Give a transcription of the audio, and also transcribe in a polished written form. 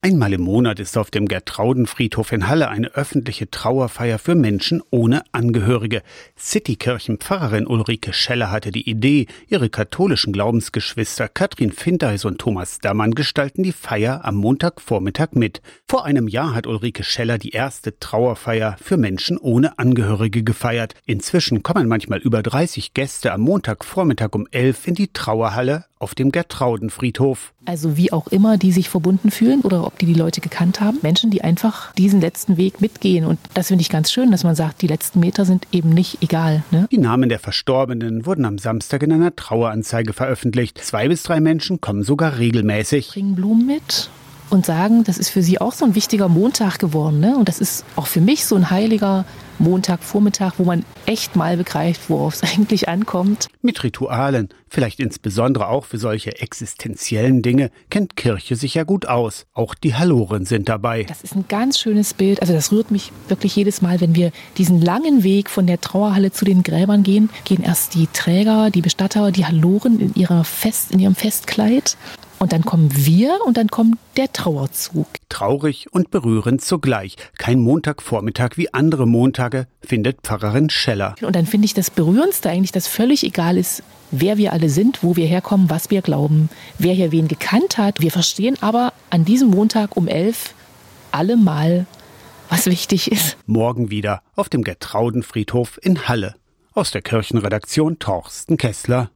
Einmal im Monat ist auf dem Gertraudenfriedhof in Halle eine öffentliche Trauerfeier für Menschen ohne Angehörige. Citykirchenpfarrerin Ulrike Scheller hatte die Idee, ihre katholischen Glaubensgeschwister Katrin Finteis und Thomas Dammann gestalten die Feier am Montagvormittag mit. Vor einem Jahr hat Ulrike Scheller die erste Trauerfeier für Menschen ohne Angehörige gefeiert. Inzwischen kommen manchmal über 30 Gäste am Montagvormittag um 11 in die Trauerhalle auf dem Gertraudenfriedhof. Also wie auch immer, die sich verbunden fühlen oder ob die Leute gekannt haben. Menschen, die einfach diesen letzten Weg mitgehen. Und das finde ich ganz schön, dass man sagt, die letzten Meter sind eben nicht egal. Ne? Die Namen der Verstorbenen wurden am Samstag in einer Traueranzeige veröffentlicht. 2 bis 3 Menschen kommen sogar regelmäßig. Bringen Blumen mit und sagen, das ist für sie auch so ein wichtiger Montag geworden. Ne? Und das ist auch für mich so ein heiliger Montagvormittag, wo man echt mal begreift, worauf es eigentlich ankommt. Mit Ritualen, vielleicht insbesondere auch für solche existenziellen Dinge, kennt Kirche sich ja gut aus. Auch die Halloren sind dabei. Das ist ein ganz schönes Bild. Also das rührt mich wirklich jedes Mal, wenn wir diesen langen Weg von der Trauerhalle zu den Gräbern gehen. Gehen erst die Träger, die Bestatter, die Halloren in ihrem Festkleid. Und dann kommen wir und dann kommt der Trauerzug. Traurig und berührend zugleich. Kein Montagvormittag wie andere Montage, findet Pfarrerin Scheller. Und dann finde ich das Berührendste eigentlich, dass völlig egal ist, wer wir alle sind, wo wir herkommen, was wir glauben, wer hier wen gekannt hat. Wir verstehen aber an diesem Montag um 11 alle mal, was wichtig ist. Morgen wieder auf dem Gertraudenfriedhof in Halle. Aus der Kirchenredaktion Torsten Kessler.